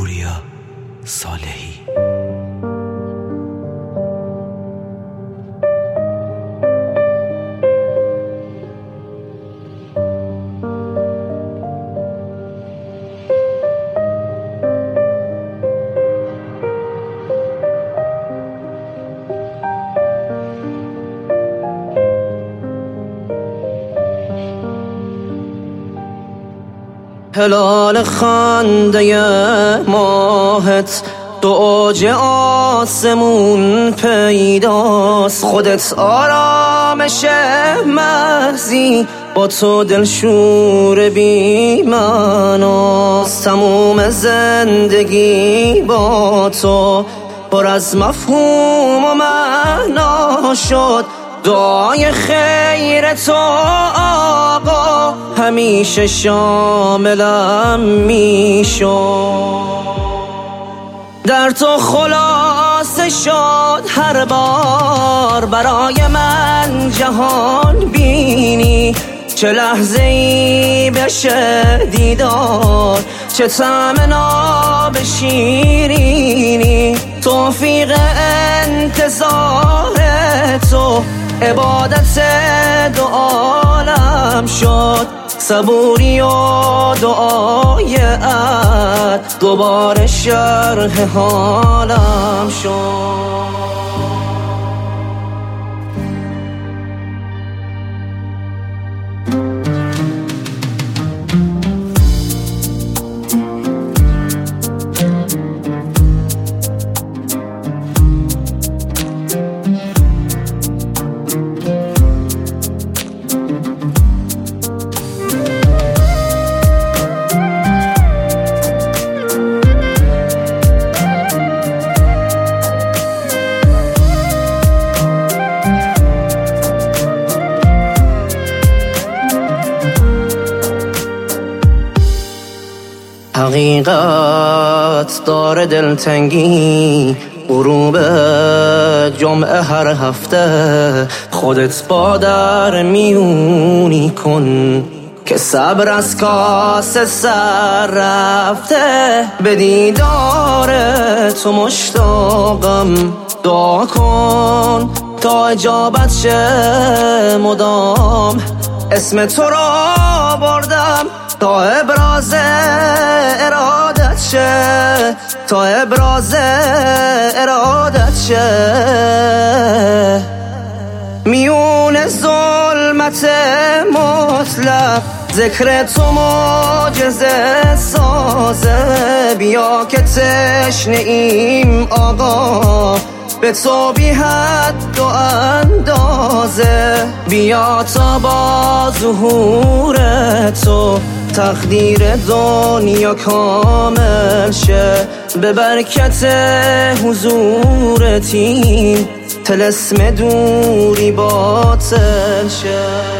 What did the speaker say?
پوریا صالحی. هلال خنده ماهت تو اوج آسمون پیداست، خودت آرامش محضی با تو دلشور بی معناست. تموم زندگی با تو پر از مفهوم و معنا شد، دعای خیر تو آقا همیشه شاملم میشد. در تو خلاصه شد هر بار برای من جهان بینی، چه لحظه ای بشه دیدار، چه طعم ناب شیرینی. توفیق انتظار تو عبادت دو عالم شد، صبوری و دعای عد دوباره شرح حالم شد. حقیقت داره دلتنگی، غروب جمعه هر هفته خودت با در میونی کن که صبر از کاسه سر رفته. به دیدار تو مشتاقم، دعا کن تا اجابت شه مدام. اسم تو را بردم تا ابراز ارادت شه، تا ابراز ارادت شه. میون ظلمت مطلق ذکر تو معجزه سازه. بیا که تشنه ایم آقا به تو بی حد و اندازه. بیا تا با ظهور تو تقدیر دنیا کامل شه. به برکت حضورت این طلسم دوری باطل شه.